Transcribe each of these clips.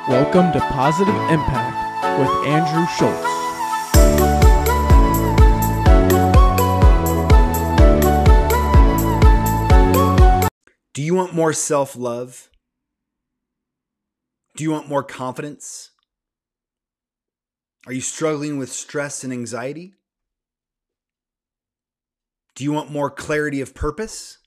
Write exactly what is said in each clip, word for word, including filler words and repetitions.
Welcome to Positive Impact with Andrew Schultz. Do you want more self-love? Do you want more confidence? Are you struggling with stress and anxiety? Do you want more clarity of purpose?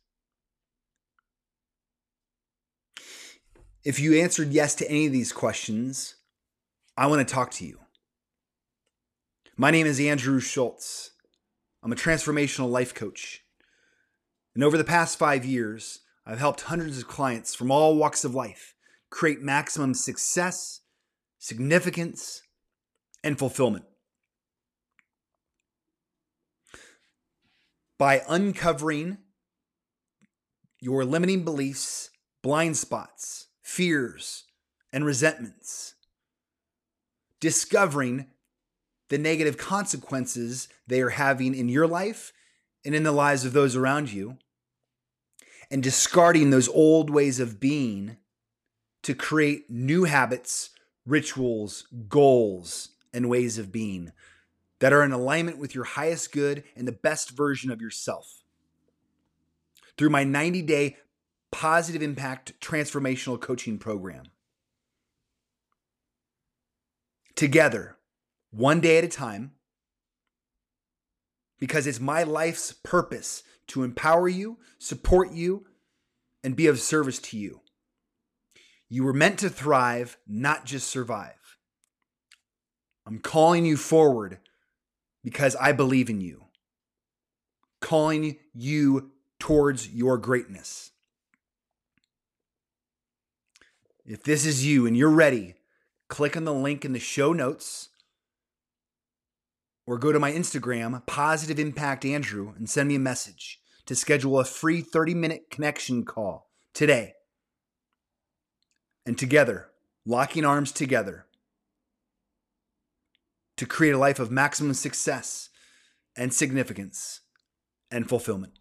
If you answered yes to any of these questions, I want to talk to you. My name is Andrew Schultz. I'm a transformational life coach. And over the past five years, I've helped hundreds of clients from all walks of life create maximum success, significance, and fulfillment. By uncovering your limiting beliefs, blind spots, fears, and resentments, discovering the negative consequences they are having in your life and in the lives of those around you, and discarding those old ways of being to create new habits, rituals, goals, and ways of being that are in alignment with your highest good and the best version of yourself. Through my ninety-day Positive Impact Transformational Coaching Program. Together, one day at a time, because it's my life's purpose to empower you, support you, and be of service to you. You were meant to thrive, not just survive. I'm calling you forward because I believe in you. Calling you towards your greatness. If this is you and you're ready, click on the link in the show notes or go to my Instagram, Positive Impact Andrew, and send me a message to schedule a free thirty-minute connection call today. And together, locking arms together to create a life of maximum success and significance and fulfillment.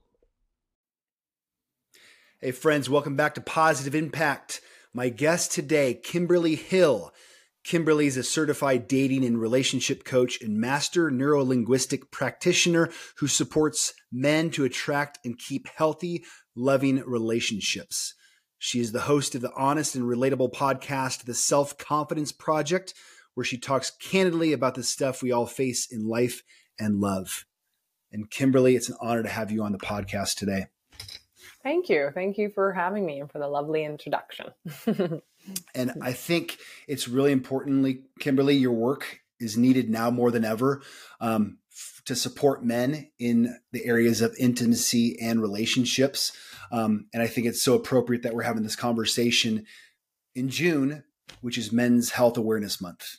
Hey friends, welcome back to Positive Impact. My guest today, Kimberly Hill. Kimberly is a certified dating and relationship coach and master neurolinguistic practitioner who supports men to attract and keep healthy, loving relationships. She is the host of the honest and relatable podcast, The Self-Confidence Project, where she talks candidly about the stuff we all face in life and love. And Kimberly, it's an honor to have you on the podcast today. Thank you. Thank you for having me and for the lovely introduction. And I think it's really importantly, Kimberly, your work is needed now more than ever um, f- to support men in the areas of intimacy and relationships. Um, and I think it's so appropriate that we're having this conversation in June, which is Men's Health Awareness Month.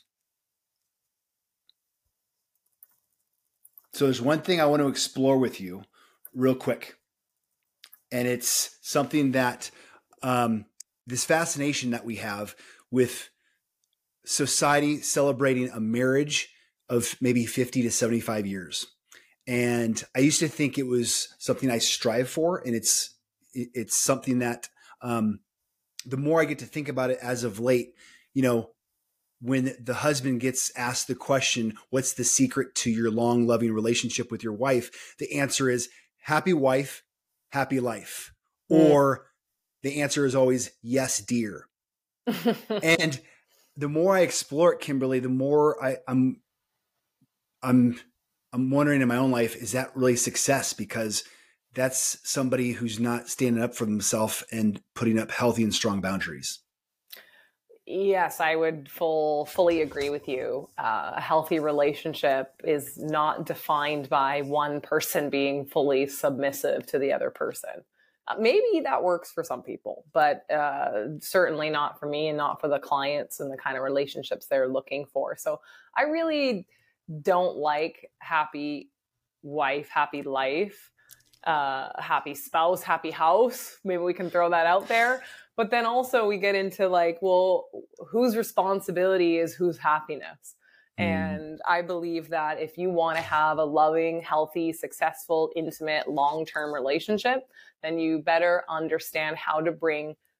So there's one thing I want to explore with you real quick. And it's something that um, this fascination that we have with society celebrating a marriage of maybe fifty to seventy-five years. And I used to think it was something I strive for. And it's it's something that um, the more I get to think about it as of late, you know, when the husband gets asked the question, what's the secret to your long loving relationship with your wife? The answer is happy wife, happy life. Mm. Or the answer is always, yes, dear. And the more I explore it, Kimberly, the more I, I'm, I'm, I'm wondering in my own life, is that really success? Because that's somebody who's not standing up for themselves and putting up healthy and strong boundaries. Yes, I would full, fully agree with you. Uh, a healthy relationship is not defined by one person being fully submissive to the other person. Uh, maybe that works for some people, but uh, certainly not for me and not for the clients and the kind of relationships they're looking for. So I really don't like happy wife, happy life, uh, happy spouse, happy house. Maybe we can throw that out there. But then also we get into like, well, whose responsibility is whose happiness? Mm. And I believe that if you want to have a loving, healthy, successful, intimate, long-term relationship, then you better understand how to bring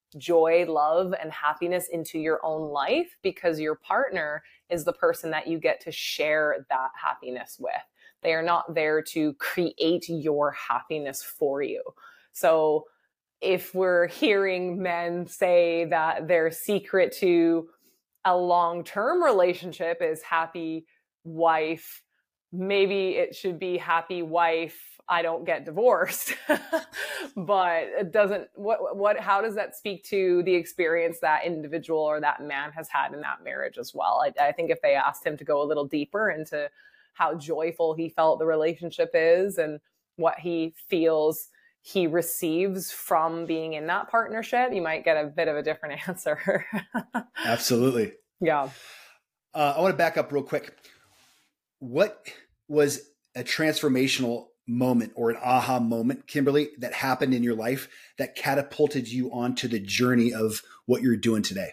joy, love, and happiness into your own life, because your partner is the person that you get to share that happiness with. They are not there to create your happiness for you. So if we're hearing men say that their secret to a long-term relationship is happy wife, maybe it should be happy wife, I don't get divorced. But it doesn't, what, what, how does that speak to the experience that individual or that man has had in that marriage as well? I, I think if they asked him to go a little deeper into how joyful he felt the relationship is and what he feels he receives from being in that partnership, you might get a bit of a different answer. Absolutely. Yeah. Uh, I want to back up real quick. What was a transformational moment or an aha moment, Kimberly, that happened in your life that catapulted you onto the journey of what you're doing today?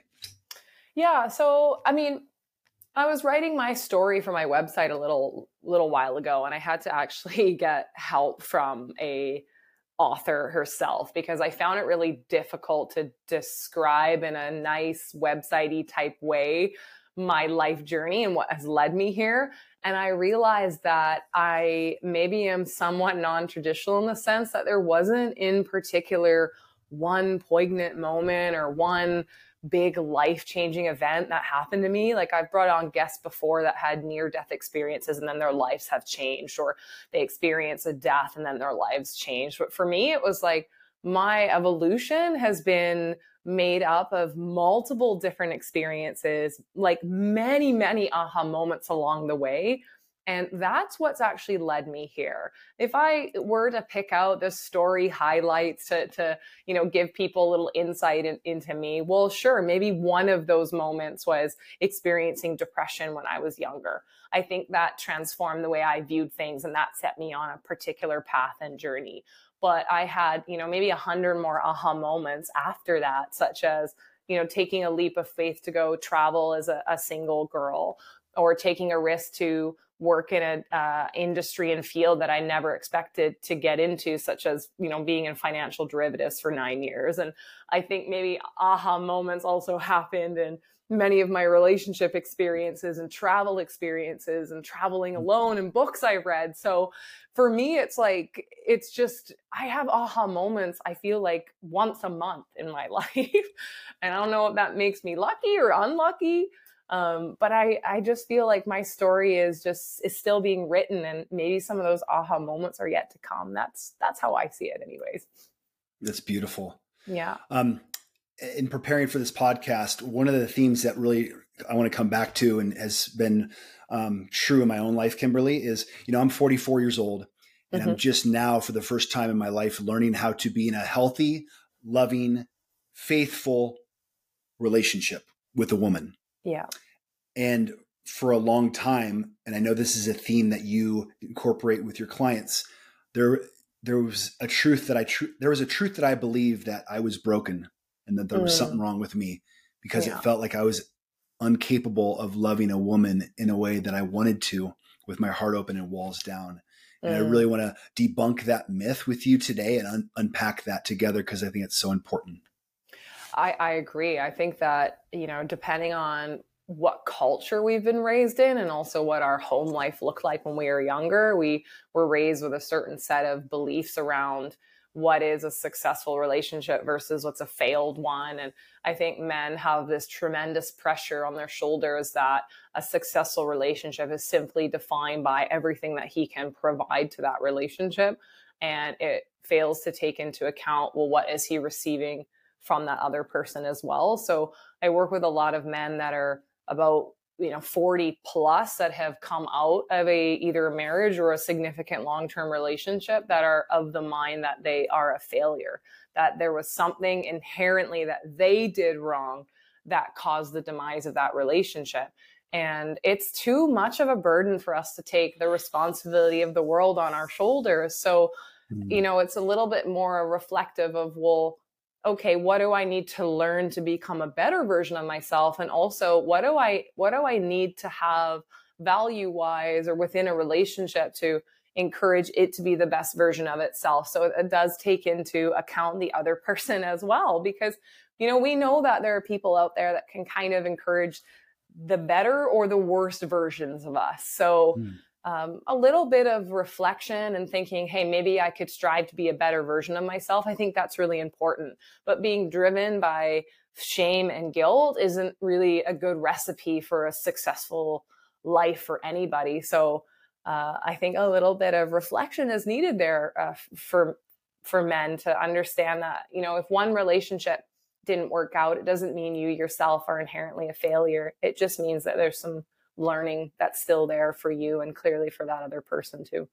Yeah. So, I mean, I was writing my story for my website a little, little while ago, and I had to actually get help from a author herself, because I found it really difficult to describe in a nice website-y type way my life journey and what has led me here. And I realized that I maybe am somewhat non-traditional in the sense that there wasn't in particular one poignant moment or one big life-changing event that happened to me. Like, I've brought on guests before that had near-death experiences and then their lives have changed, or they experience a death and then their lives changed. But for me, it was like my evolution has been made up of multiple different experiences, like many, many aha moments along the way. And that's what's actually led me here. If I were to pick out the story highlights to, to you know, give people a little insight in, into me, well, sure, maybe one of those moments was experiencing depression when I was younger. I think that transformed the way I viewed things, and that set me on a particular path and journey. But I had, you know, maybe a hundred more aha moments after that, such as, you know, taking a leap of faith to go travel as a, a single girl, or taking a risk to work in an uh, industry and field that I never expected to get into, such as, you know, being in financial derivatives for nine years. And I think maybe aha moments also happened in many of my relationship experiences and travel experiences and traveling alone and books I've read. So for me, it's like, it's just, I have aha moments, I feel like once a month in my life. And I don't know if that makes me lucky or unlucky. Um, but I, I just feel like my story is just, is still being written, and maybe some of those aha moments are yet to come. That's, that's how I see it anyways. That's beautiful. Yeah. Um, in preparing for this podcast, one of the themes that really I want to come back to and has been um, true in my own life, Kimberly, is, you know, I'm forty-four years old, and mm-hmm. I'm just now for the first time in my life learning how to be in a healthy, loving, faithful relationship with a woman. Yeah. And for a long time, and I know this is a theme that you incorporate with your clients, there, there was a truth that I, tr- there was a truth that I believed that I was broken and that there was mm. something wrong with me, because yeah. it felt like I was incapable of loving a woman in a way that I wanted to, with my heart open and walls down. And mm. I really want to debunk that myth with you today and un- unpack that together, because I think it's so important. I, I agree. I think that, you know, depending on what culture we've been raised in, and also what our home life looked like when we were younger, we were raised with a certain set of beliefs around what is a successful relationship versus what's a failed one. And I think men have this tremendous pressure on their shoulders that a successful relationship is simply defined by everything that he can provide to that relationship. And it fails to take into account, well, what is he receiving from that other person as well? So I work with a lot of men that are about, you know, forty plus, that have come out of a either a marriage or a significant long-term relationship, that are of the mind that they are a failure, that there was something inherently that they did wrong that caused the demise of that relationship. And it's too much of a burden for us to take the responsibility of the world on our shoulders. So, mm-hmm. you know, it's a little bit more reflective of, well, okay, what do I need to learn to become a better version of myself? And also, what do I, what do I need to have value wise or within a relationship to encourage it to be the best version of itself? So it does take into account the other person as well, because you know, we know that there are people out there that can kind of encourage the better or the worst versions of us. So mm. um, a little bit of reflection and thinking, hey, maybe I could strive to be a better version of myself. I think that's really important. But being driven by shame and guilt isn't really a good recipe for a successful life for anybody. So uh, I think a little bit of reflection is needed there uh, for for men to understand that, you know, if one relationship didn't work out, it doesn't mean you yourself are inherently a failure. It just means that there's some learning that's still there for you and clearly for that other person too.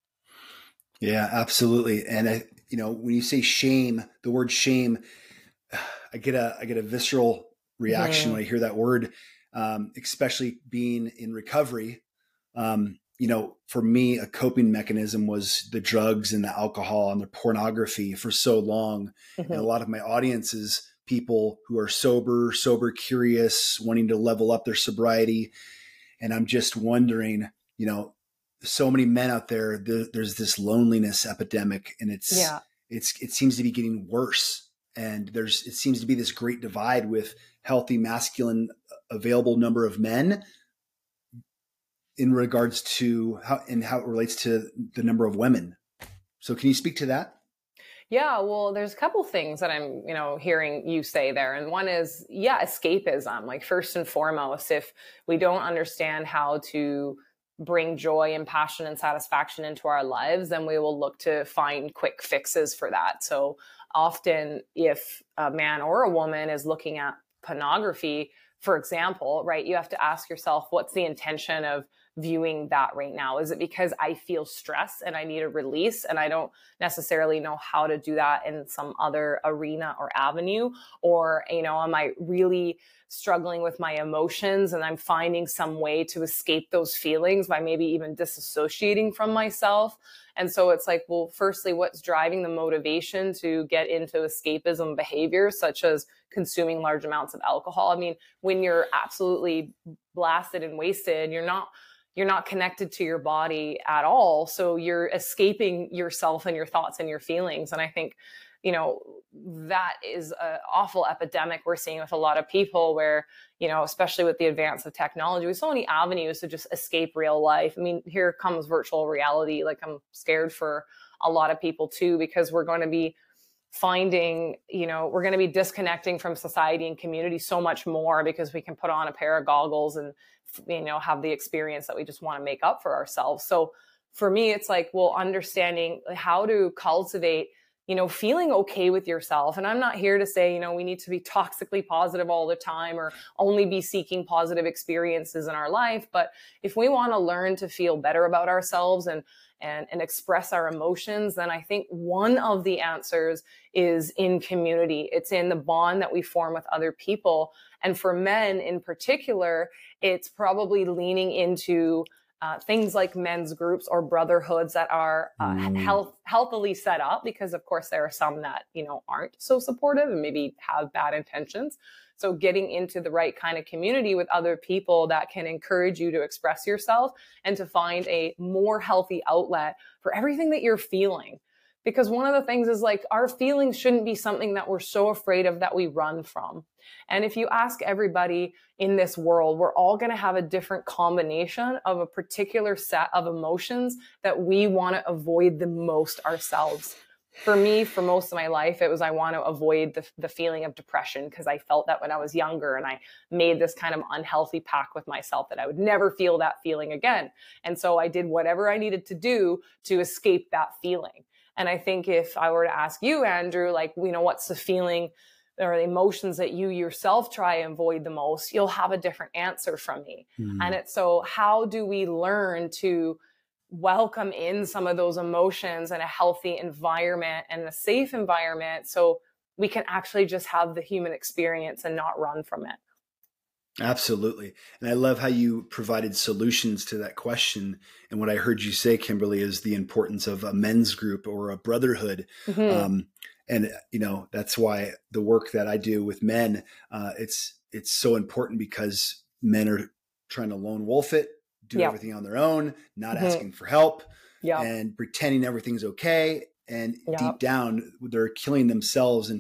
Yeah, absolutely. And I, you know, when you say shame, the word shame, I get a, I get a visceral reaction mm-hmm. when I hear that word, um, especially being in recovery. Um, you know, for me, a coping mechanism was the drugs and the alcohol and the pornography for so long. Mm-hmm. And a lot of my audience is people who are sober, sober curious, wanting to level up their sobriety. And I'm just wondering, you know, so many men out there, there there's this loneliness epidemic, and it's, yeah. it's, it seems to be getting worse. And there's, it seems to be this great divide with healthy, masculine, available number of men in regards to how, and how it relates to the number of women. So can you speak to that? Yeah, well, there's a couple things that I'm, you know, hearing you say there. And one is, yeah, escapism. Like first and foremost, if we don't understand how to bring joy and passion and satisfaction into our lives, then we will look to find quick fixes for that. So often if a man or a woman is looking at pornography, for example, right, you have to ask yourself, what's the intention of viewing that right now? Is it because I feel stress and I need a release and I don't necessarily know how to do that in some other arena or avenue? Or, you know, am I really struggling with my emotions and I'm finding some way to escape those feelings by maybe even disassociating from myself? And so it's like, well, firstly, what's driving the motivation to get into escapism behaviors, such as consuming large amounts of alcohol? I mean, when you're absolutely blasted and wasted, you're not you're not connected to your body at all. So you're escaping yourself and your thoughts and your feelings. And I think, you know, that is an awful epidemic we're seeing with a lot of people where, you know, especially with the advance of technology, with so many avenues to just escape real life. I mean, here comes virtual reality. Like I'm scared for a lot of people too, because we're going to be finding, you know, we're going to be disconnecting from society and community so much more because we can put on a pair of goggles and, you know, have the experience that we just want to make up for ourselves. So for me, it's like, well, understanding how to cultivate, you know, feeling okay with yourself. And I'm not here to say, you know, we need to be toxically positive all the time or only be seeking positive experiences in our life. But if we want to learn to feel better about ourselves and And, and express our emotions, then I think one of the answers is in community. It's in the bond that we form with other people. And for men in particular, it's probably leaning into uh, things like men's groups or brotherhoods that are uh, mm. health, healthily set up, because of course there are some that, you know, aren't so supportive and maybe have bad intentions. So getting into the right kind of community with other people that can encourage you to express yourself and to find a more healthy outlet for everything that you're feeling. Because one of the things is like our feelings shouldn't be something that we're so afraid of that we run from. And if you ask everybody in this world, we're all going to have a different combination of a particular set of emotions that we want to avoid the most ourselves. For me, for most of my life, it was I want to avoid the, the feeling of depression because I felt that when I was younger, and I made this kind of unhealthy pact with myself that I would never feel that feeling again. And so I did whatever I needed to do to escape that feeling. And I think if I were to ask you, Andrew, like, you know, what's the feeling or the emotions that you yourself try and avoid the most, you'll have a different answer from me. Mm. And it's so how do we learn to welcome in some of those emotions in a healthy environment and a safe environment so we can actually just have the human experience and not run from it? Absolutely. And I love how you provided solutions to that question. And what I heard you say, Kimberly, is the importance of a men's group or a brotherhood. Mm-hmm. Um, and, you know, that's why the work that I do with men, uh, it's, it's so important because men are trying to lone wolf it, do yep. everything on their own, not mm-hmm. asking for help yep. and pretending everything's okay. And yep. deep down, they're killing themselves and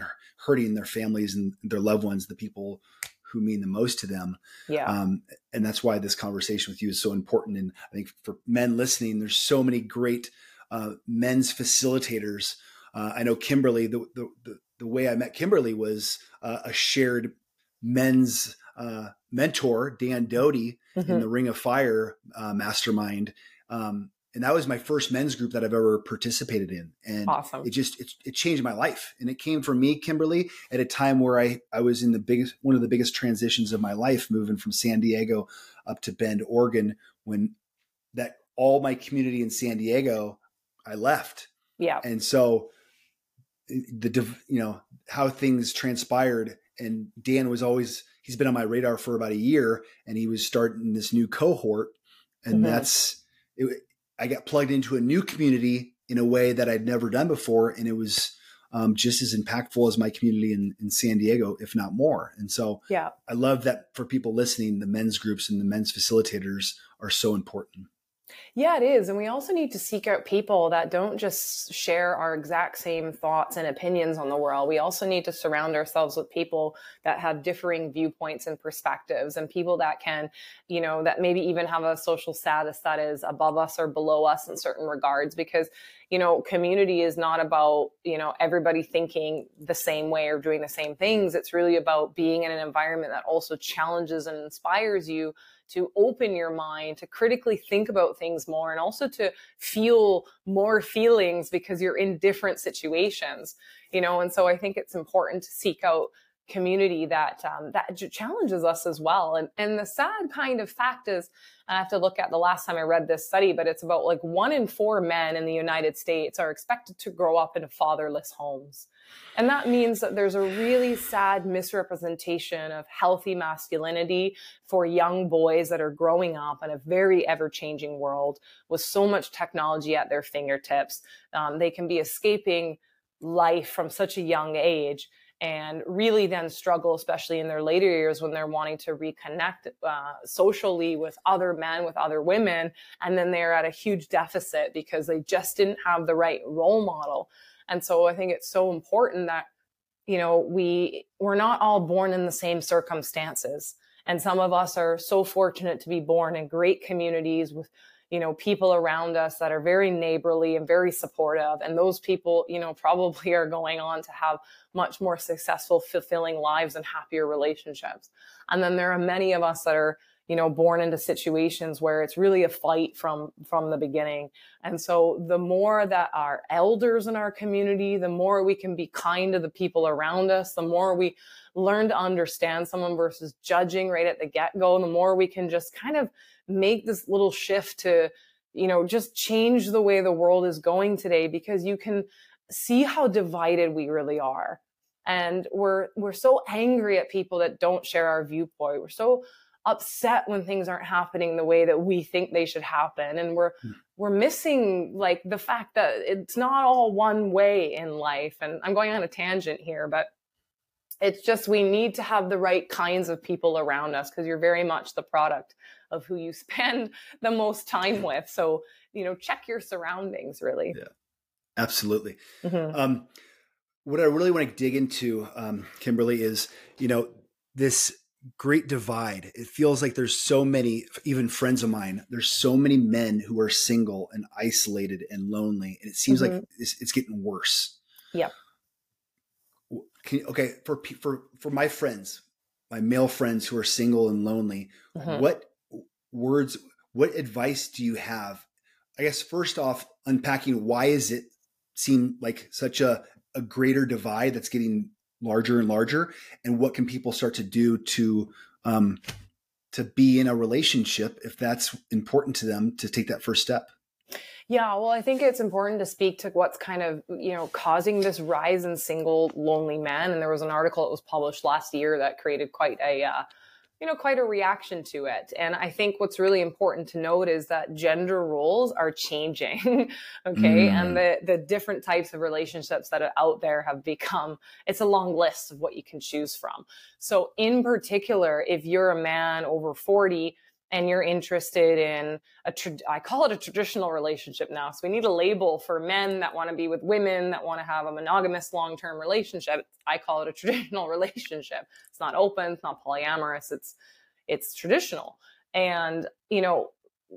hurting their families and their loved ones, the people who mean the most to them. Yeah. Um, and that's why this conversation with you is so important. And I think for men listening, there's so many great uh, men's facilitators. Uh, I know Kimberly, the, the, the, the way I met Kimberly was uh, a shared men's uh, mentor, Dan Doty, mm-hmm. in the Ring of Fire uh, mastermind. Um, and that was my first men's group that I've ever participated in. And awesome. it just, it, it changed my life. And it came from me, Kimberly, at a time where I, I was in the biggest, one of the biggest transitions of my life, moving from San Diego up to Bend, Oregon, when that all my community in San Diego, I left. Yeah. And so the, you know, how things transpired, and Dan was always, he's been on my radar for about a year, and he was starting this new cohort. And mm-hmm. that's, it, I got plugged into a new community in a way that I'd never done before. And it was um, just as impactful as my community in, in San Diego, if not more. And so yeah, I love that for people listening, the men's groups and the men's facilitators are so important. Yeah, it is. And we also need to seek out people that don't just share our exact same thoughts and opinions on the world. We also need to surround ourselves with people that have differing viewpoints and perspectives, and people that can, you know, that maybe even have a social status that is above us or below us in certain regards. Because, you know, community is not about, you know, everybody thinking the same way or doing the same things. It's really about being in an environment that also challenges and inspires you to open your mind, to critically think about things more, and also to feel more feelings because you're in different situations, you know? And so I think it's important to seek out community that, um, that challenges us as well. And, and the sad kind of fact is, I have to look at the last time I read this study, but it's about like one in four men in the United States are expected to grow up in fatherless homes. And that means that there's a really sad misrepresentation of healthy masculinity for young boys that are growing up in a very ever-changing world with so much technology at their fingertips. Um, they can be escaping life from such a young age and really then struggle, especially in their later years when they're wanting to reconnect uh, socially with other men, with other women. And then they're at a huge deficit because they just didn't have the right role model. And so I think it's so important that, you know, we, we're not all born in the same circumstances. And some of us are so fortunate to be born in great communities with, you know, people around us that are very neighborly and very supportive. And those people, you know, probably are going on to have much more successful, fulfilling lives and happier relationships. And then there are many of us that are, you know, born into situations where it's really a fight from, from the beginning. And so the more that our elders in our community, the more we can be kind to the people around us, the more we learn to understand someone versus judging right at the get-go, the more we can just kind of make this little shift to, you know, just change the way the world is going today, because you can see how divided we really are. And we're, we're so angry at people that don't share our viewpoint. We're so upset when things aren't happening the way that we think they should happen. And we're, mm. we're missing like the fact that it's not all one way in life. And I'm going on a tangent here, but it's just, we need to have the right kinds of people around us, because you're very much the product of who you spend the most time with. So, you know, check your surroundings, really. Yeah, absolutely. Mm-hmm. Um, what I really want to dig into, um, Kimberly, is, you know, this great divide. It feels like there's so many, even friends of mine, there's so many men who are single and isolated and lonely. And it seems mm-hmm. like it's, it's getting worse. Yeah. Can, okay. For, for, for my friends, my male friends who are single and lonely, mm-hmm. what words, what advice do you have? I guess first off, unpacking, why is it seem like such a, a greater divide that's getting larger and larger, and what can people start to do to, um, to be in a relationship if that's important to them, to take that first step? Yeah, well, I think it's important to speak to what's kind of, you know, causing this rise in single, lonely men. And there was an article that was published last year that created quite a, uh, you know, quite a reaction to it. And I think what's really important to note is that gender roles are changing, okay? Mm. And the, the different types of relationships that are out there have become, it's a long list of what you can choose from. So in particular, if you're a man over forty, and you're interested in a, tra- I call it a traditional relationship now. So we need a label for men that want to be with women, that want to have a monogamous long-term relationship. I call it a traditional relationship. It's not open, it's not polyamorous, it's, it's traditional. And, you know,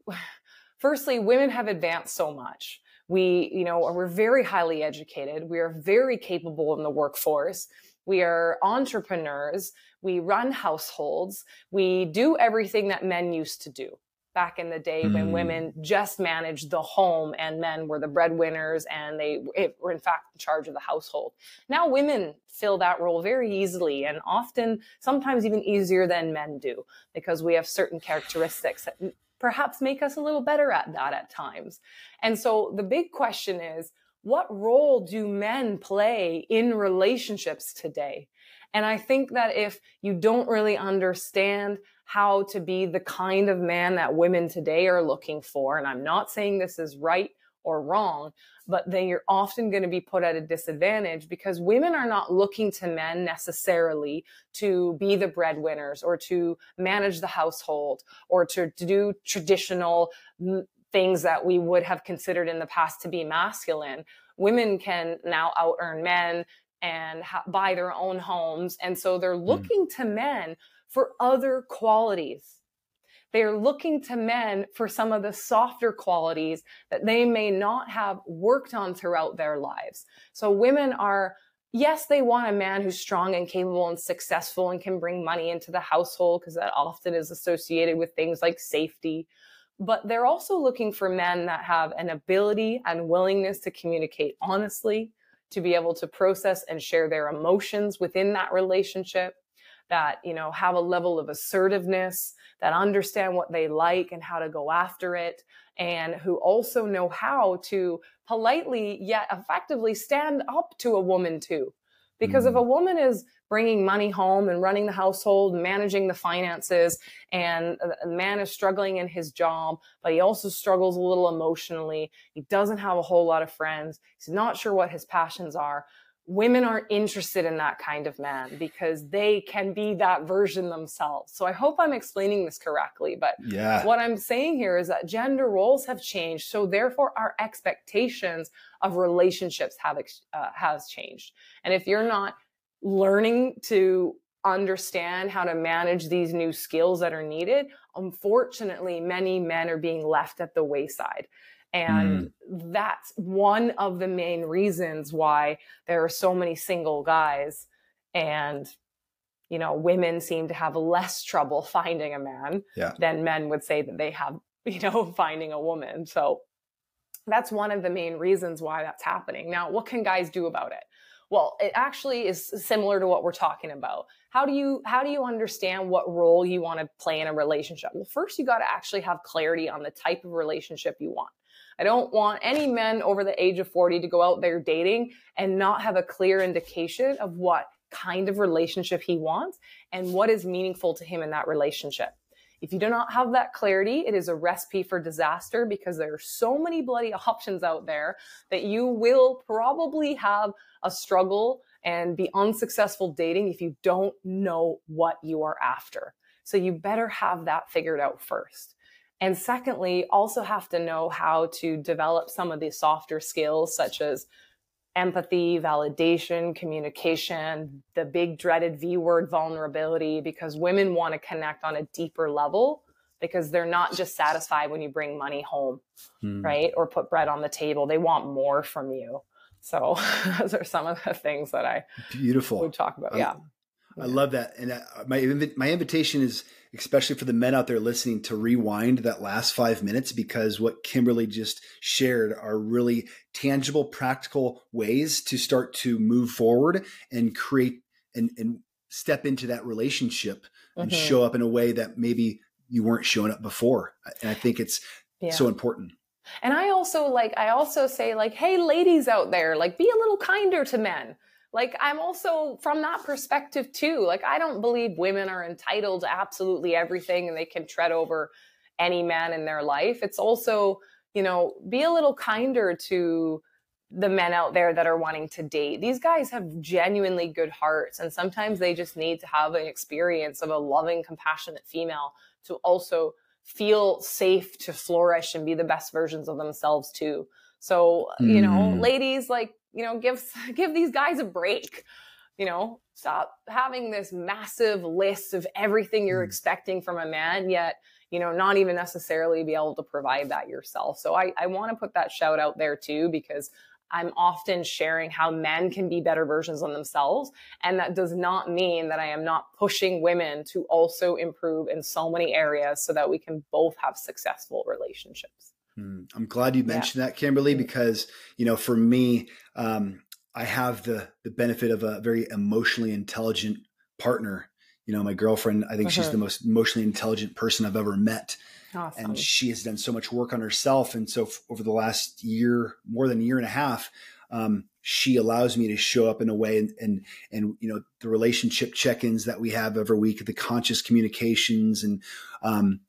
firstly, women have advanced so much. We, you know, we're very highly educated. We are very capable in the workforce. We are entrepreneurs. We run households. We do everything that men used to do back in the day mm. when women just managed the home and men were the breadwinners and they were in fact in charge of the household. Now women fill that role very easily and often, sometimes even easier than men do, because we have certain characteristics that perhaps make us a little better at that at times. And so the big question is, what role do men play in relationships today? And I think that if you don't really understand how to be the kind of man that women today are looking for, and I'm not saying this is right or wrong, but then you're often going to be put at a disadvantage because women are not looking to men necessarily to be the breadwinners or to manage the household or to, to do traditional things that we would have considered in the past to be masculine. Women can now out earn men and ha- buy their own homes. And so they're looking mm. to men for other qualities. They're looking to men for some of the softer qualities that they may not have worked on throughout their lives. So women are, yes, they want a man who's strong and capable and successful and can bring money into the household because that often is associated with things like safety. But they're also looking for men that have an ability and willingness to communicate honestly, to be able to process and share their emotions within that relationship, that, you know, have a level of assertiveness, that understand what they like and how to go after it, and who also know how to politely yet effectively stand up to a woman too. Because mm. if a woman is bringing money home and running the household, managing the finances, and a man is struggling in his job, but he also struggles a little emotionally, he doesn't have a whole lot of friends, he's not sure what his passions are, women aren't interested in that kind of man because they can be that version themselves. So I hope I'm explaining this correctly, but yeah. what I'm saying here is that gender roles have changed. So therefore our expectations of relationships have uh, has changed. And if you're not learning to understand how to manage these new skills that are needed, unfortunately, many men are being left at the wayside. And mm. that's one of the main reasons why there are so many single guys, and, you know, women seem to have less trouble finding a man yeah. than men would say that they have, you know, finding a woman. So that's one of the main reasons why that's happening. Now, what can guys do about it? Well, it actually is similar to what we're talking about. How do you, how do you understand what role you want to play in a relationship? Well, first you got to actually have clarity on the type of relationship you want. I don't want any men over the age of forty to go out there dating and not have a clear indication of what kind of relationship he wants and what is meaningful to him in that relationship. If you do not have that clarity, it is a recipe for disaster because there are so many bloody options out there that you will probably have a struggle and be unsuccessful dating if you don't know what you are after. So you better have that figured out first. And secondly, also have to know how to develop some of these softer skills such as empathy, validation, communication, the big dreaded V word, vulnerability, because women want to connect on a deeper level because they're not just satisfied when you bring money home, hmm. right? Or put bread on the table. They want more from you. So those are some of the things that I Beautiful. would talk about. I, yeah. I love that. And uh, my, my invitation is, especially for the men out there listening, to rewind that last five minutes because what Kimberly just shared are really tangible, practical ways to start to move forward and create and, and step into that relationship and mm-hmm. show up in a way that maybe you weren't showing up before. And I think it's yeah. so important. And I also like, I also say like, hey, ladies out there, like be a little kinder to men. Like, I'm also from that perspective too. Like, I don't believe women are entitled to absolutely everything and they can tread over any man in their life. It's also, you know, be a little kinder to the men out there that are wanting to date. These guys have genuinely good hearts, and sometimes they just need to have an experience of a loving, compassionate female to also feel safe to flourish and be the best versions of themselves too. So, you know, Mm. ladies, like, you know, give, give these guys a break, you know, stop having this massive list of everything you're Mm. expecting from a man, yet, you know, not even necessarily be able to provide that yourself. So I, I want to put that shout out there too, because I'm often sharing how men can be better versions of themselves. And that does not mean that I am not pushing women to also improve in so many areas so that we can both have successful relationships. Mm. I'm glad you mentioned yeah. that, Kimberly, because, you know, for me, um, I have the the benefit of a very emotionally intelligent partner. You know, my girlfriend, I think mm-hmm. she's the most emotionally intelligent person I've ever met. Awesome. And she has done so much work on herself. And so f- over the last year, more than a year and a half, um, she allows me to show up in a way and, and, and, you know, the relationship check-ins that we have every week, the conscious communications and, um,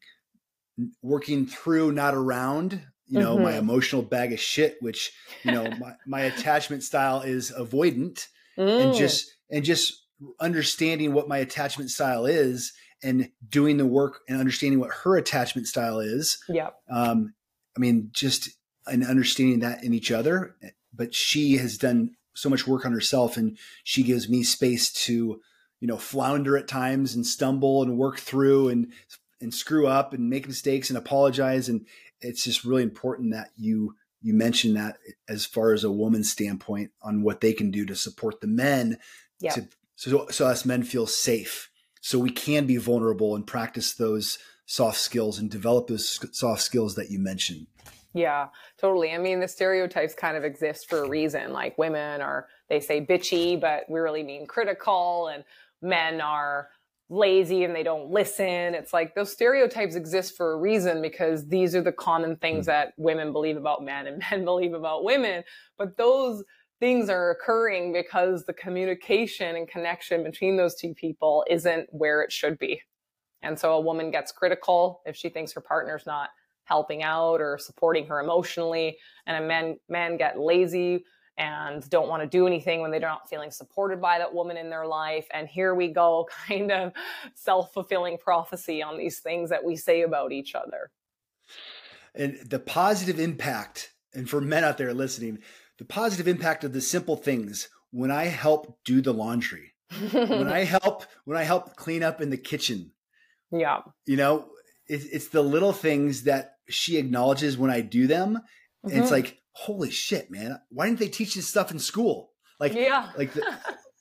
working through, not around, you know, mm-hmm. my emotional bag of shit, which, you know, my, my attachment style is avoidant mm. and just, and just understanding what my attachment style is and doing the work and understanding what her attachment style is. Yeah. Um, I mean, just an understanding that in each other, but she has done so much work on herself and she gives me space to, you know, flounder at times and stumble and work through and, and screw up and make mistakes and apologize. And it's just really important that you, you mention that as far as a woman's standpoint on what they can do to support the men yeah. to, so, so us men feel safe. So we can be vulnerable and practice those soft skills and develop those soft skills that you mentioned. Yeah, totally. I mean, the stereotypes kind of exist for a reason. Like women are, they say bitchy, but we really mean critical, and men are lazy and they don't listen. It's like those stereotypes exist for a reason because these are the common things mm-hmm. that women believe about men and men believe about women. But those things are occurring because the communication and connection between those two people isn't where it should be. And so a woman gets critical if she thinks her partner's not helping out or supporting her emotionally. And a man, men get lazy and don't want to do anything when they're not feeling supported by that woman in their life. And here we go, kind of self-fulfilling prophecy on these things that we say about each other. And the positive impact, and for men out there listening, the positive impact of the simple things, when I help do the laundry, when I help, when I help clean up in the kitchen, yeah, you know, it, it's the little things that she acknowledges when I do them. Mm-hmm. And it's like, holy shit, man, why didn't they teach this stuff in school? Like, yeah, like, the,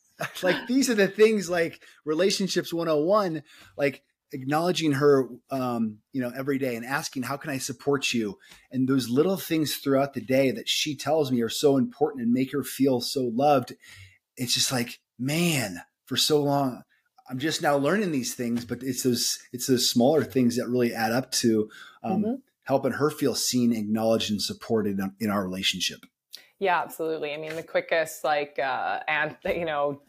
like these are the things like relationships one oh one, like acknowledging her, um, you know, every day and asking, how can I support you? And those little things throughout the day that she tells me are so important and make her feel so loved. It's just like, man, for so long, I'm just now learning these things, but it's those, it's those smaller things that really add up to, um, mm-hmm. helping her feel seen, acknowledged, and supported in our relationship. Yeah, absolutely. I mean, the quickest, like, uh, and, you know,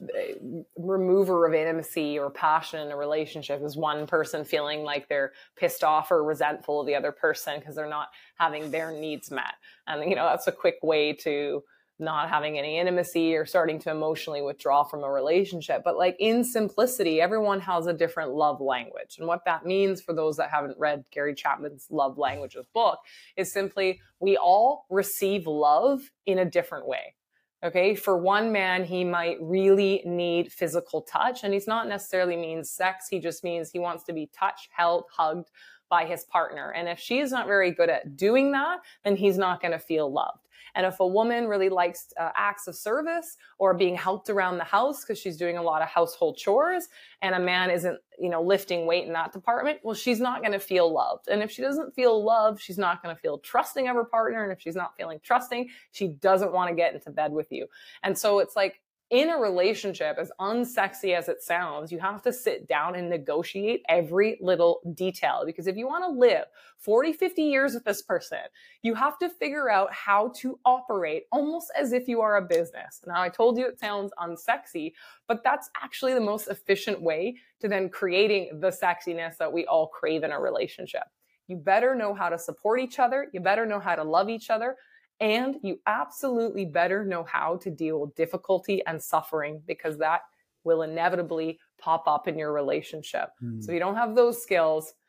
remover of intimacy or passion in a relationship is one person feeling like they're pissed off or resentful of the other person because they're not having their needs met. And, you know, that's a quick way to not having any intimacy or starting to emotionally withdraw from a relationship. But like in simplicity, everyone has a different love language. And what that means for those that haven't read Gary Chapman's Love Languages book is simply we all receive love in a different way. Okay. For one man, he might really need physical touch, and he's not necessarily means sex. He just means he wants to be touched, held, hugged by his partner. And if she's not very good at doing that, then he's not going to feel loved. And if a woman really likes uh, acts of service or being helped around the house because she's doing a lot of household chores, and a man isn't, you know, lifting weight in that department, well, she's not going to feel loved. And if she doesn't feel loved, she's not going to feel trusting of her partner. And if she's not feeling trusting, she doesn't want to get into bed with you. And so it's like, in a relationship, as unsexy as it sounds, you have to sit down and negotiate every little detail. Because if you want to live forty, fifty years with this person, you have to figure out how to operate almost as if you are a business. Now, I told you it sounds unsexy, but that's actually the most efficient way to then creating the sexiness that we all crave in a relationship. You better know how to support each other. You better know how to love each other. And you absolutely better know how to deal with difficulty and suffering, because that will inevitably pop up in your relationship. Mm. So if you don't have those skills,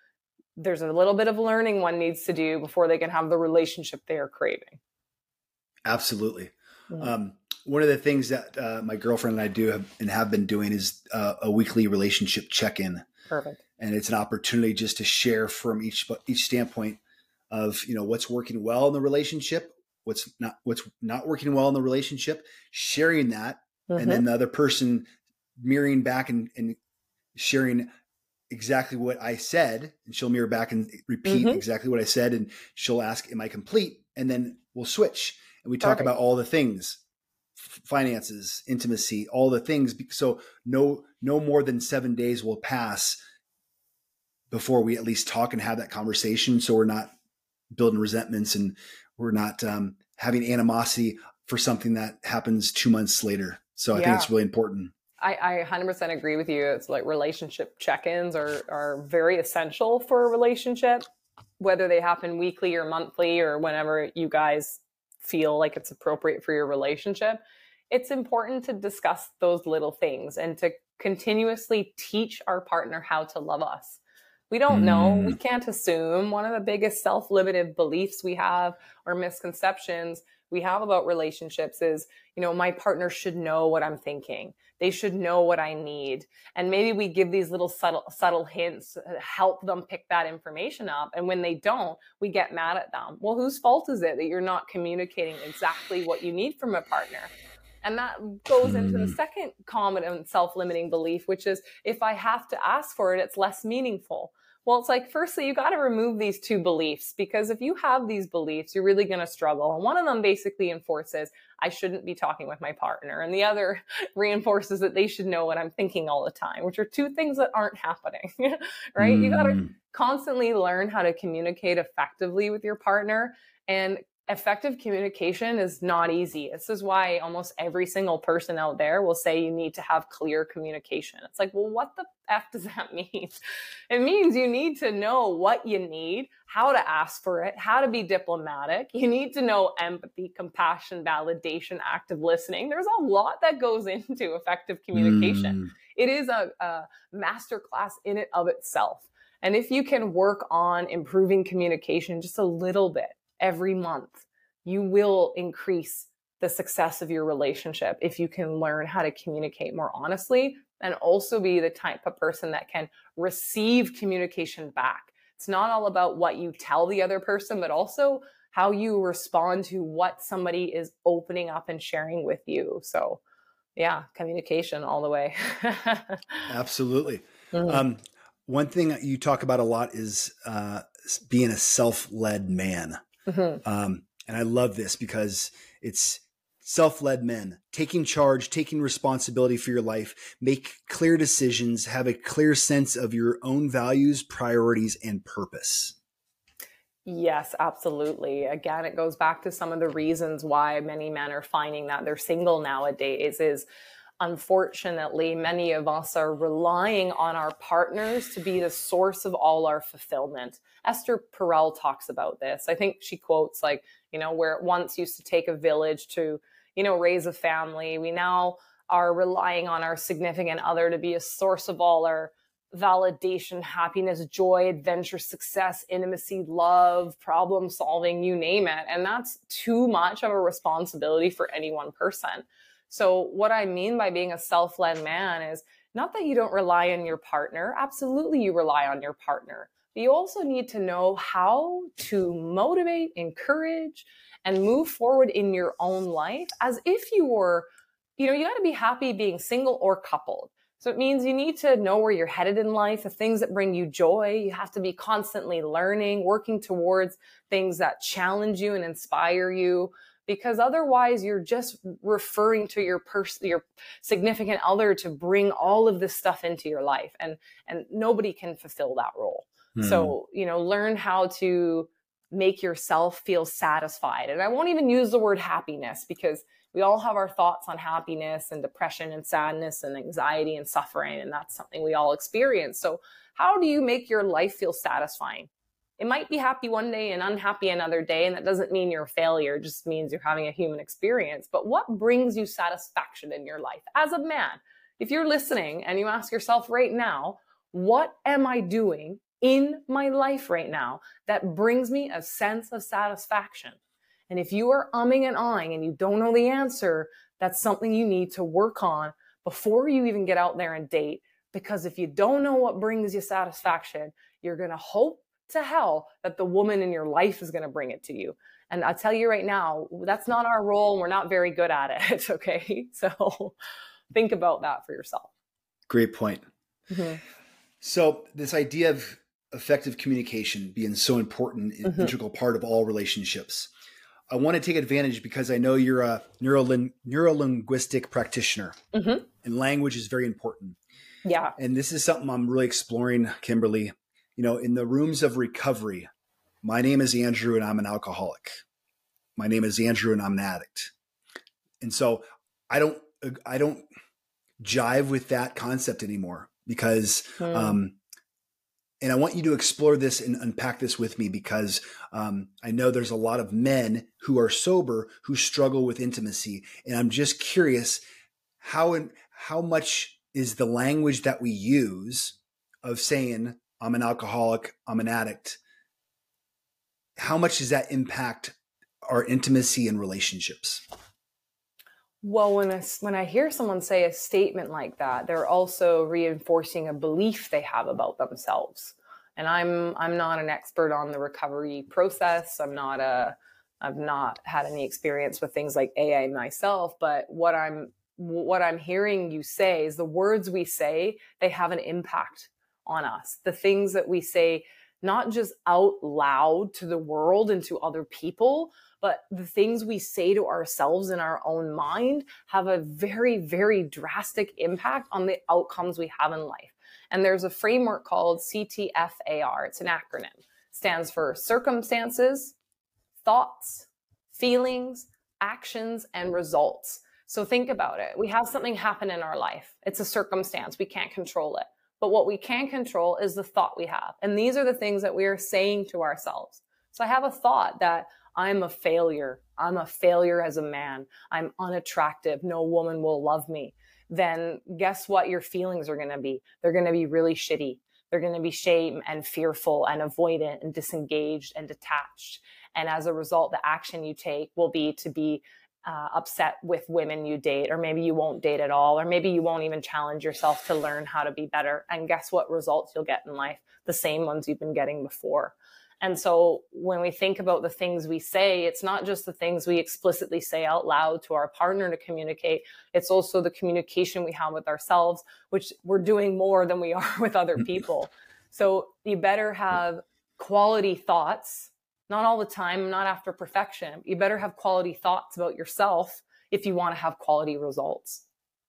there's a little bit of learning one needs to do before they can have the relationship they are craving. Absolutely. Mm. Um, one of the things that uh, my girlfriend and I do have, and have been doing is uh, a weekly relationship check-in. Perfect. And it's an opportunity just to share from each each standpoint of, you know, what's working well in the relationship, what's not what's not working well in the relationship, sharing that, mm-hmm. and then the other person mirroring back and, and sharing exactly what I said, and she'll mirror back and repeat mm-hmm. exactly what I said, and she'll ask, am I complete? And then we'll switch and we talk Perfect. about all the things, f- finances, intimacy, all the things. So no, no more than seven days will pass before we at least talk and have that conversation. So we're not building resentments and we're not um, having animosity for something that happens two months later. So I yeah. think it's really important. I, I one hundred percent agree with you. It's like relationship check-ins are, are very essential for a relationship, whether they happen weekly or monthly or whenever you guys feel like it's appropriate for your relationship. It's important to discuss those little things and to continuously teach our partner how to love us. We don't know. We can't assume. One of the biggest self-limited beliefs we have or misconceptions we have about relationships is, you know, my partner should know what I'm thinking. They should know what I need. And maybe we give these little subtle, subtle hints to help them pick that information up. And when they don't, we get mad at them. Well, whose fault is it that you're not communicating exactly what you need from a partner? And that goes into the second common and self-limiting belief, which is if I have to ask for it, it's less meaningful. Well, it's like, firstly, you got to remove these two beliefs, because if you have these beliefs, you're really going to struggle. And one of them basically enforces, I shouldn't be talking with my partner. And the other reinforces that they should know what I'm thinking all the time, which are two things that aren't happening, right? Mm. You got to constantly learn how to communicate effectively with your partner. And effective communication is not easy. This is why almost every single person out there will say you need to have clear communication. It's like, well, what the F does that mean? It means you need to know what you need, how to ask for it, how to be diplomatic. You need to know empathy, compassion, validation, active listening. There's a lot that goes into effective communication. Mm. It is a, a masterclass in it of itself. And if you can work on improving communication just a little bit every month, you will increase the success of your relationship if you can learn how to communicate more honestly and also be the type of person that can receive communication back. It's not all about what you tell the other person, but also how you respond to what somebody is opening up and sharing with you. So yeah, communication all the way. Absolutely. Mm-hmm. Um, one thing you talk about a lot is uh, being a self-led man. Mm-hmm. Um, and I love this because it's self-led men taking charge, taking responsibility for your life, make clear decisions, have a clear sense of your own values, priorities, and purpose. Yes, absolutely. Again, it goes back to some of the reasons why many men are finding that they're single nowadays is, unfortunately, many of us are relying on our partners to be the source of all our fulfillment. Esther Perel talks about this. I think she quotes like, you know, where it once used to take a village to, you know, raise a family, we now are relying on our significant other to be a source of all our validation, happiness, joy, adventure, success, intimacy, love, problem solving, you name it. And that's too much of a responsibility for any one person. So what I mean by being a self-led man is not that you don't rely on your partner. Absolutely, you rely on your partner. But you also need to know how to motivate, encourage, and move forward in your own life as if you were, you know, you got to be happy being single or coupled. So it means you need to know where you're headed in life, the things that bring you joy. You have to be constantly learning, working towards things that challenge you and inspire you. Because otherwise you're just referring to your person, your significant other to bring all of this stuff into your life, and, and nobody can fulfill that role. Hmm. So, you know, learn how to make yourself feel satisfied. And I won't even use the word happiness, because we all have our thoughts on happiness and depression and sadness and anxiety and suffering. And that's something we all experience. So how do you make your life feel satisfying? It might be happy one day and unhappy another day, and that doesn't mean you're a failure. It just means you're having a human experience. But what brings you satisfaction in your life as a man? If you're listening and you ask yourself right now, what am I doing in my life right now that brings me a sense of satisfaction? And if you are umming and ahhing and you don't know the answer, that's something you need to work on before you even get out there and date. Because if you don't know what brings you satisfaction, you're going to hope to hell that the woman in your life is going to bring it to you. And I'll tell you right now, that's not our role, and we're not very good at it. Okay. So think about that for yourself. Great point. Mm-hmm. So this idea of effective communication being so important, an mm-hmm. integral part of all relationships. I want to take advantage because I know you're a neuro neuro-linguistic practitioner, mm-hmm. and language is very important. Yeah. And this is something I'm really exploring, Kimberly. You know, in the rooms of recovery, my name is Andrew and I'm an alcoholic. My name is Andrew and I'm an addict. And so I don't, I don't jive with that concept anymore because, mm. um, and I want you to explore this and unpack this with me because um, I know there's a lot of men who are sober who struggle with intimacy. And I'm just curious how, in, how much is the language that we use of saying, I'm an alcoholic, I'm an addict, how much does that impact our intimacy and relationships? Well, when I, when I hear someone say a statement like that, they're also reinforcing a belief they have about themselves. And I'm I'm not an expert on the recovery process. I'm not a I've not had any experience with things like A A myself. But what I'm what I'm hearing you say is the words we say, they have an impact on us. The things that we say, not just out loud to the world and to other people, but the things we say to ourselves in our own mind have a very, very drastic impact on the outcomes we have in life. And there's a framework called C T F A R. It's an acronym. It stands for circumstances, thoughts, feelings, actions, and results. So think about it. We have something happen in our life. It's a circumstance. We can't control it. But what we can control is the thought we have. And these are the things that we are saying to ourselves. So I have a thought that I'm a failure. I'm a failure as a man. I'm unattractive. No woman will love me. Then guess what your feelings are going to be? They're going to be really shitty. They're going to be shame and fearful and avoidant and disengaged and detached. And as a result, the action you take will be to be uh, upset with women you date, or maybe you won't date at all, or maybe you won't even challenge yourself to learn how to be better. And guess what results you'll get in life? The same ones you've been getting before. And so when we think about the things we say, it's not just the things we explicitly say out loud to our partner to communicate. It's also the communication we have with ourselves, which we're doing more than we are with other people. So you better have quality thoughts, not all the time, not after perfection. You better have quality thoughts about yourself if you want to have quality results.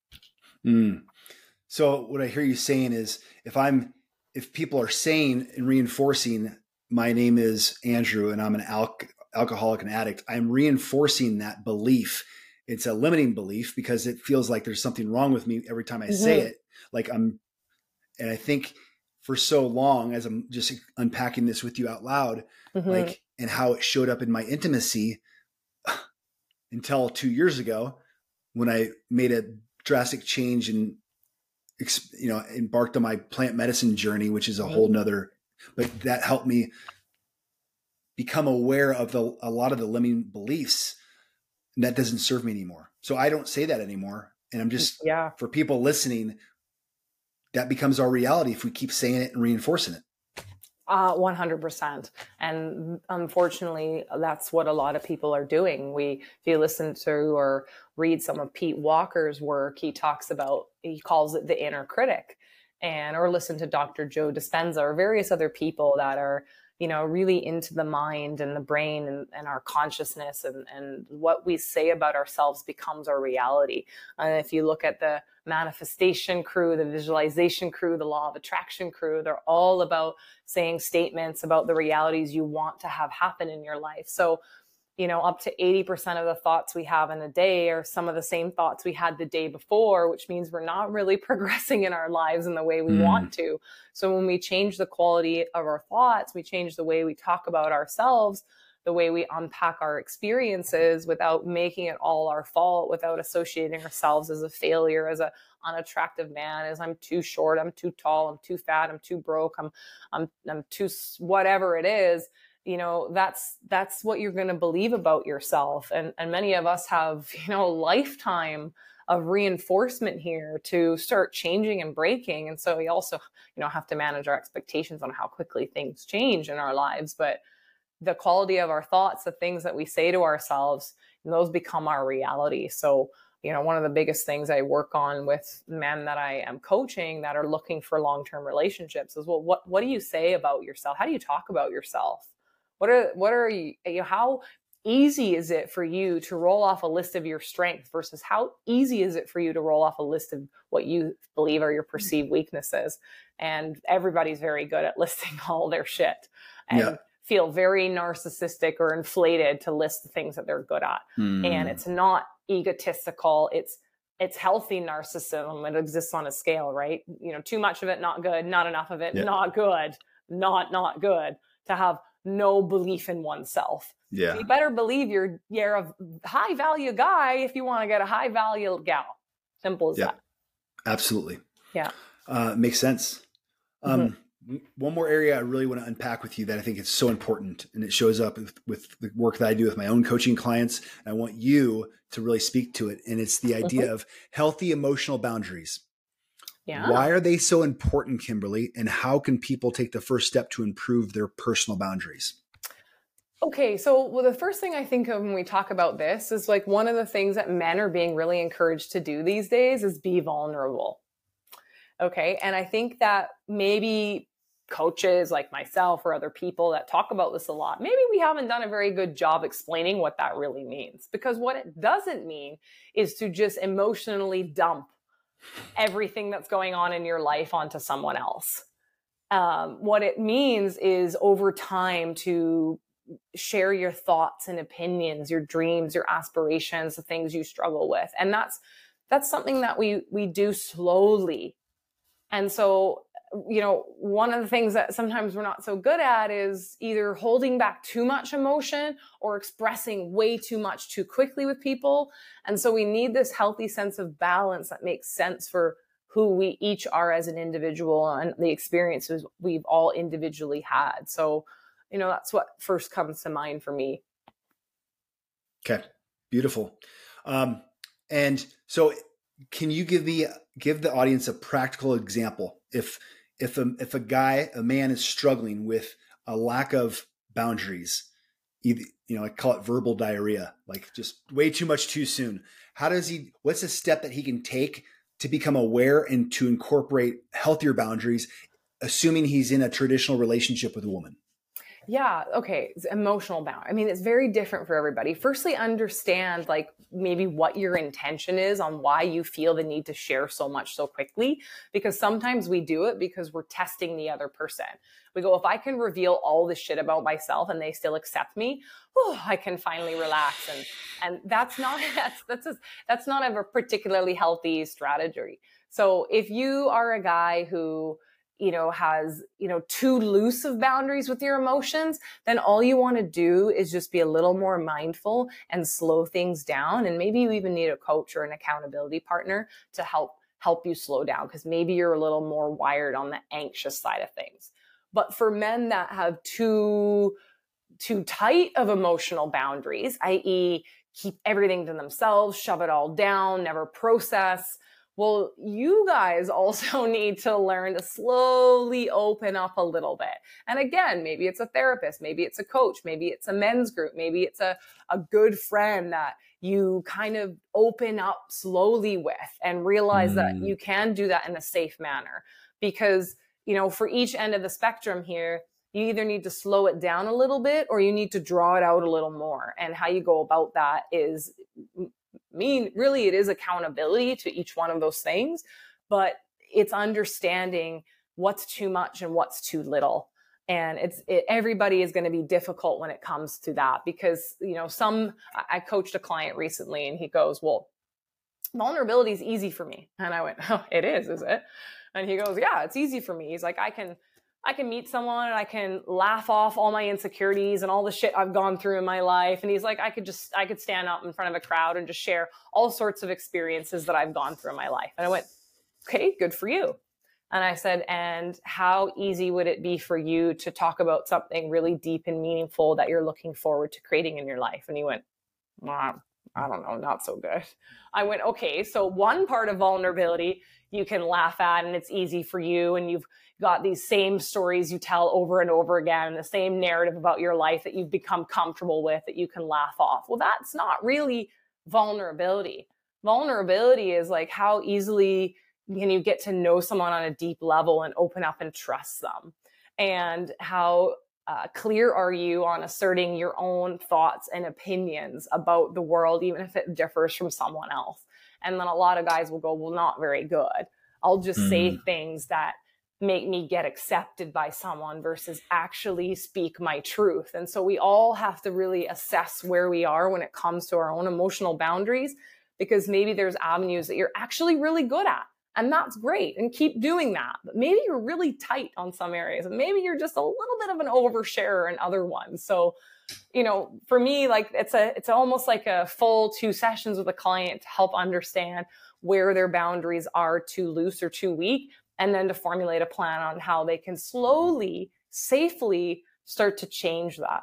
Mm. So what I hear you saying is if I'm, if people are saying and reinforcing my name is Andrew and I'm an al- alcoholic and addict, I'm reinforcing that belief. It's a limiting belief because it feels like there's something wrong with me every time I mm-hmm. say it. Like I'm, and I think for so long, as I'm just unpacking this with you out loud, mm-hmm. like, and how it showed up in my intimacy until two years ago when I made a drastic change and, you know, embarked on my plant medicine journey, which is a mm-hmm. whole nother. But that helped me become aware of the, a lot of the limiting beliefs, and that doesn't serve me anymore. So I don't say that anymore. And I'm just, yeah. for people listening, that becomes our reality if we keep saying it and reinforcing it. Uh, one hundred percent. And unfortunately, that's what a lot of people are doing. We, if you listen to or read some of Pete Walker's work, he talks about, he calls it the inner critic. And or listen to Doctor Joe Dispenza or various other people that are, you know, really into the mind and the brain and, and our consciousness, and, and what we say about ourselves becomes our reality. And if you look at the manifestation crew, the visualization crew, the law of attraction crew, they're all about saying statements about the realities you want to have happen in your life. So, you know, up to eighty percent of the thoughts we have in a day are some of the same thoughts we had the day before, which means we're not really progressing in our lives in the way we mm. want to. So when we change the quality of our thoughts, we change the way we talk about ourselves, the way we unpack our experiences without making it all our fault, without associating ourselves as a failure, as a unattractive man, as I'm too short, I'm too tall, I'm too fat, I'm too broke, I'm, I'm, I'm too whatever it is. You know, that's, that's what you're going to believe about yourself. And, and many of us have, you know, a lifetime of reinforcement here to start changing and breaking. And so we also, you know, have to manage our expectations on how quickly things change in our lives. But the quality of our thoughts, the things that we say to ourselves, those become our reality. So, you know, one of the biggest things I work on with men that I am coaching that are looking for long-term relationships is, well, what, what do you say about yourself? How do you talk about yourself? What are, what are you, you know, how easy is it for you to roll off a list of your strengths versus how easy is it for you to roll off a list of what you believe are your perceived weaknesses? And everybody's very good at listing all their shit and yeah. feel very narcissistic or inflated to list the things that they're good at. Mm. And it's not egotistical. It's, it's healthy narcissism. It exists on a scale, right? You know, too much of it, not good. Not enough of it, yeah. not good. Not, not good. To have no belief in oneself. Yeah. So you better believe you're, you're a high value guy if you want to get a high value gal. Simple as yeah. that. Absolutely. Yeah. Uh, makes sense. Um, mm-hmm. One more area I really want to unpack with you that I think is so important, and it shows up with, with the work that I do with my own coaching clients. I want you to really speak to it. And it's the idea mm-hmm. of healthy emotional boundaries. Yeah. Why are they so important, Kimberly? And how can people take the first step to improve their personal boundaries? Okay, so well, the first thing I think of when we talk about this is like one of the things that men are being really encouraged to do these days is be vulnerable. Okay, and I think that maybe coaches like myself or other people that talk about this a lot, maybe we haven't done a very good job explaining what that really means. Because what it doesn't mean is to just emotionally dump everything that's going on in your life onto someone else. Um, what it means is over time to share your thoughts and opinions, your dreams, your aspirations, the things you struggle with. And that's, that's something that we, we do slowly. And so, you know, one of the things that sometimes we're not so good at is either holding back too much emotion or expressing way too much too quickly with people. And so we need this healthy sense of balance that makes sense for who we each are as an individual and the experiences we've all individually had. So, you know, that's what first comes to mind for me. Okay. Beautiful. Um, and so can you give me, give the audience a practical example? If, if a, if a guy, a man is struggling with a lack of boundaries, either, you know, I call it verbal diarrhea, like just way too much too soon. How does he, what's a step that he can take to become aware and to incorporate healthier boundaries, assuming he's in a traditional relationship with a woman? Yeah. Okay. It's emotional bound. I mean, it's very different for everybody. Firstly, understand like maybe what your intention is on why you feel the need to share so much so quickly, because sometimes we do it because we're testing the other person. We go, if I can reveal all this shit about myself and they still accept me, oh, I can finally relax. And, and that's not, that's, that's, a, that's not a particularly healthy strategy. So if you are a guy who, you know, has, you know, too loose of boundaries with your emotions, then all you want to do is just be a little more mindful and slow things down. And maybe you even need a coach or an accountability partner to help, help you slow down, because maybe you're a little more wired on the anxious side of things. But for men that have too, too tight of emotional boundaries, that is keep everything to themselves, shove it all down, never process, well, you guys also need to learn to slowly open up a little bit. And again, maybe it's a therapist, maybe it's a coach, maybe it's a men's group, maybe it's a, a good friend that you kind of open up slowly with and realize mm. that you can do that in a safe manner. Because, you know, for each end of the spectrum here, you either need to slow it down a little bit or you need to draw it out a little more. And how you go about that is mean, really, it is accountability to each one of those things, but it's understanding what's too much and what's too little. And it's, it, everybody is going to be difficult when it comes to that because, you know, some, I coached a client recently and he goes, well, vulnerability is easy for me. And I went, oh, it is, is it? And he goes, yeah, it's easy for me. He's like, I can, I can meet someone and I can laugh off all my insecurities and all the shit I've gone through in my life. And he's like, I could just, I could stand up in front of a crowd and just share all sorts of experiences that I've gone through in my life. And I went, okay, good for you. And I said, and how easy would it be for you to talk about something really deep and meaningful that you're looking forward to creating in your life? And he went, well, I don't know, not so good. I went, okay, so one part of vulnerability you can laugh at and it's easy for you, and you've got these same stories you tell over and over again, the same narrative about your life that you've become comfortable with that you can laugh off. Well, that's not really vulnerability. Vulnerability is like, how easily can you get to know someone on a deep level and open up and trust them? And how uh, clear are you on asserting your own thoughts and opinions about the world, even if it differs from someone else? And then a lot of guys will go, well, not very good. I'll just mm. say things that make me get accepted by someone versus actually speak my truth. And so we all have to really assess where we are when it comes to our own emotional boundaries, because maybe there's avenues that you're actually really good at. And that's great. And keep doing that. But maybe you're really tight on some areas. And maybe you're just a little bit of an oversharer in other ones. So, you know, for me, like it's a, it's almost like a full two sessions with a client to help understand where their boundaries are too loose or too weak. And then to formulate a plan on how they can slowly, safely start to change that.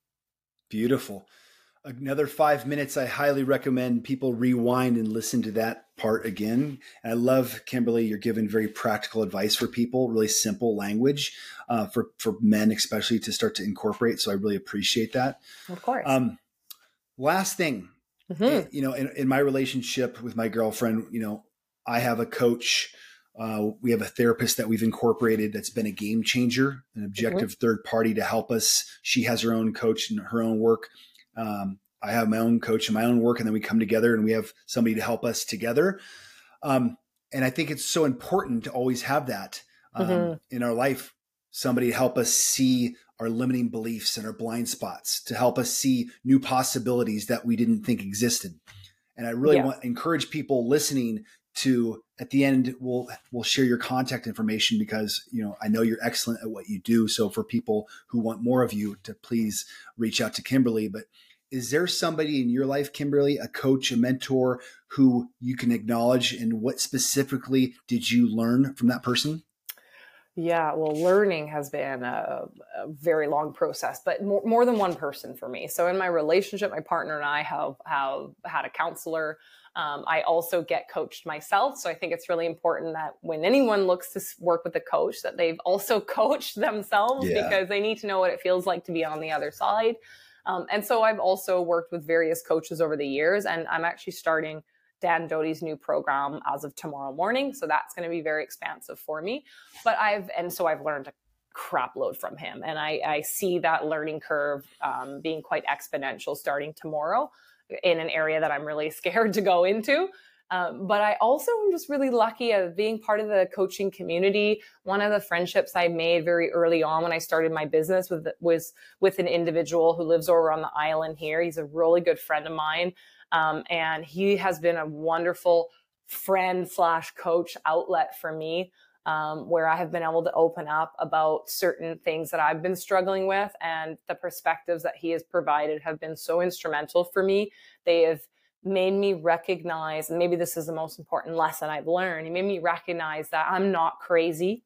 Beautiful. Another five minutes. I highly recommend people rewind and listen to that part again. And I love, Kimberly, you're giving very practical advice for people, really simple language uh, for, for men, especially to start to incorporate. So I really appreciate that. Of course. Um, last thing, mm-hmm. you know, in, in my relationship with my girlfriend, you know, I have a coach. Uh, we have a therapist that we've incorporated that's been a game changer, an objective mm-hmm. third party to help us. She has her own coach and her own work. Um, I have my own coach and my own work, and then we come together and we have somebody to help us together. Um, and I think it's so important to always have that um, mm-hmm. in our life, somebody to help us see our limiting beliefs and our blind spots, to help us see new possibilities that we didn't think existed. And I really yeah. want to encourage people listening to, at the end, we'll, we'll share your contact information because, you know, I know you're excellent at what you do. So for people who want more of you, to please reach out to Kimberly. But is there somebody in your life, Kimberly, a coach, a mentor who you can acknowledge, and what specifically did you learn from that person? Yeah, well, learning has been a, a very long process, but more, more than one person for me. So in my relationship, my partner and I have, have had a counselor. Um, I also get coached myself. So I think it's really important that when anyone looks to work with a coach, that they've also coached themselves yeah. because they need to know what it feels like to be on the other side. Um, and so I've also worked with various coaches over the years, and I'm actually starting Dan Doty's new program as of tomorrow morning. So that's going to be very expansive for me. But I've, and so I've learned a crap load from him. And I, I see that learning curve um, being quite exponential starting tomorrow in an area that I'm really scared to go into. Um, but I also am just really lucky at being part of the coaching community. One of the friendships I made very early on when I started my business with, was with an individual who lives over on the island here. He's a really good friend of mine. Um, and he has been a wonderful friend slash coach outlet for me, um, where I have been able to open up about certain things that I've been struggling with, and the perspectives that he has provided have been so instrumental for me. They have made me recognize, and maybe this is the most important lesson I've learned, he made me recognize that I'm not crazy,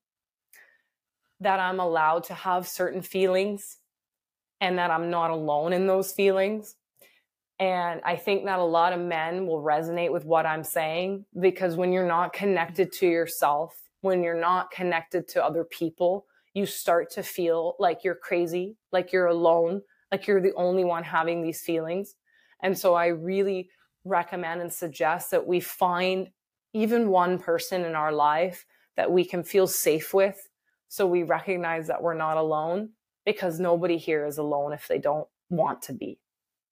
that I'm allowed to have certain feelings, and that I'm not alone in those feelings. And I think that a lot of men will resonate with what I'm saying, because when you're not connected to yourself, when you're not connected to other people, you start to feel like you're crazy, like you're alone, like you're the only one having these feelings. And so I really recommend and suggest that we find even one person in our life that we can feel safe with, so we recognize that we're not alone, because nobody here is alone if they don't want to be.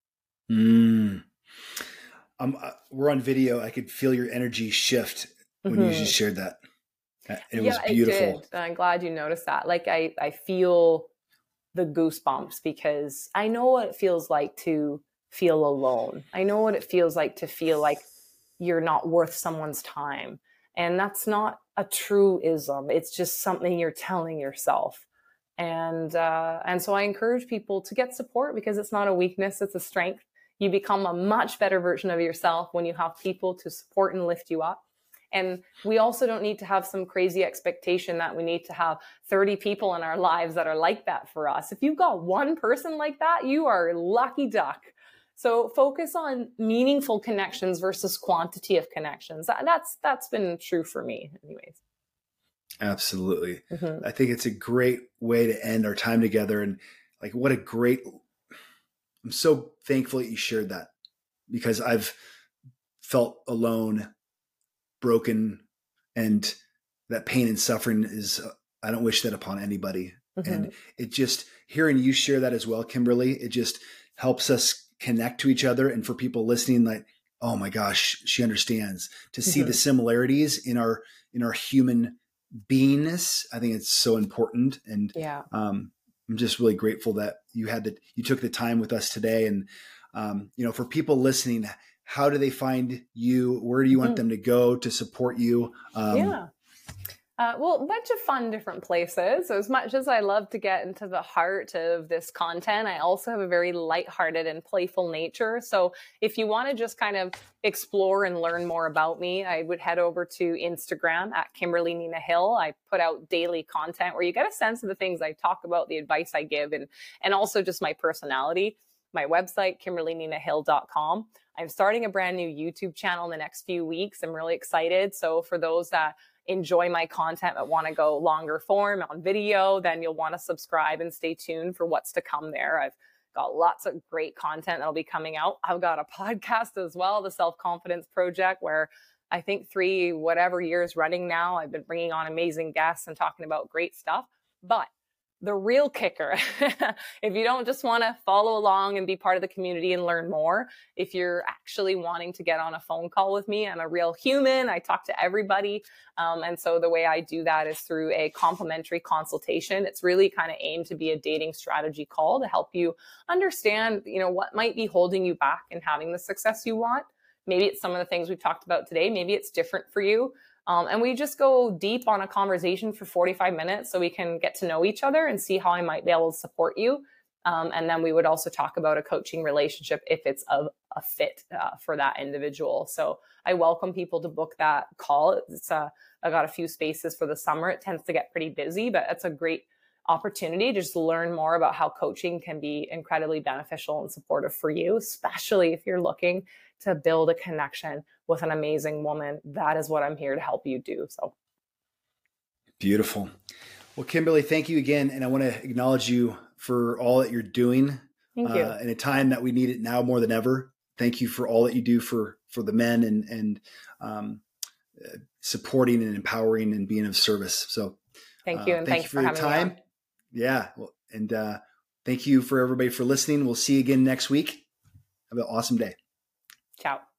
Mm. Um, uh, we're on video. I could feel your energy shift when mm-hmm. you just shared that. It yeah, was beautiful. It did. I'm glad you noticed that. Like I, I feel the goosebumps, because I know what it feels like to feel alone. I know what it feels like to feel like you're not worth someone's time. And that's not a truism. It's just something you're telling yourself. And, uh, and so I encourage people to get support because it's not a weakness, it's a strength. You become a much better version of yourself when you have people to support and lift you up. And we also don't need to have some crazy expectation that we need to have thirty people in our lives that are like that for us. If you've got one person like that, you are lucky duck. So focus on meaningful connections versus quantity of connections. That's, that's been true for me anyways. Absolutely. Mm-hmm. I think it's a great way to end our time together. And like, what a great, I'm so thankful that you shared that because I've felt alone, broken, and that pain and suffering is, I don't wish that upon anybody. Mm-hmm. And it just, hearing you share that as well, Kimberly, it just helps us connect to each other. And for people listening, like, oh my gosh, she understands, to see mm-hmm. the similarities in our, in our human beingness. I think it's so important. And yeah. um, I'm just really grateful that you had the, you took the time with us today. And, um, you know, for people listening, how do they find you? Where do you want mm-hmm. them to go to support you? Um, yeah. Uh, well, a bunch of fun different places. So as much as I love to get into the heart of this content, I also have a very lighthearted and playful nature. So if you want to just kind of explore and learn more about me, I would head over to Instagram at Kimberly Nina Hill. I put out daily content where you get a sense of the things I talk about, the advice I give, and, and also just my personality. My website, kimberly nina hill dot com. I'm starting a brand new YouTube channel in the next few weeks. I'm really excited. So for those that enjoy my content but want to go longer form on video, then you'll want to subscribe and stay tuned for what's to come there. I've got lots of great content that'll be coming out. I've got a podcast as well, the Self-Confidence Project, where I think three, whatever years running now, I've been bringing on amazing guests and talking about great stuff. But the real kicker, if you don't just want to follow along and be part of the community and learn more, if you're actually wanting to get on a phone call with me, I'm a real human. I talk to everybody. Um, and so the way I do that is through a complimentary consultation. It's really kind of aimed to be a dating strategy call to help you understand, you know, what might be holding you back in having the success you want. Maybe it's some of the things we've talked about today. Maybe it's different for you. Um, and we just go deep on a conversation for forty-five minutes so we can get to know each other and see how I might be able to support you. Um, and then we would also talk about a coaching relationship if it's a, a fit uh, for that individual. So I welcome people to book that call. It's a, I got a few spaces for the summer. It tends to get pretty busy, but it's a great opportunity to just learn more about how coaching can be incredibly beneficial and supportive for you, especially if you're looking to build a connection with an amazing woman. That is what I'm here to help you do. So beautiful. Well, Kimberly, thank you again. And I want to acknowledge you for all that you're doing Thank you. Uh, in a time that we need it now more than ever. Thank you for all that you do for, for the men and, and um, uh, supporting and empowering and being of service. So thank you. And uh, thank thanks you for, for your having time. me on. Yeah. Well, and uh, thank you for everybody for listening. We'll see you again next week. Have an awesome day. Ciao.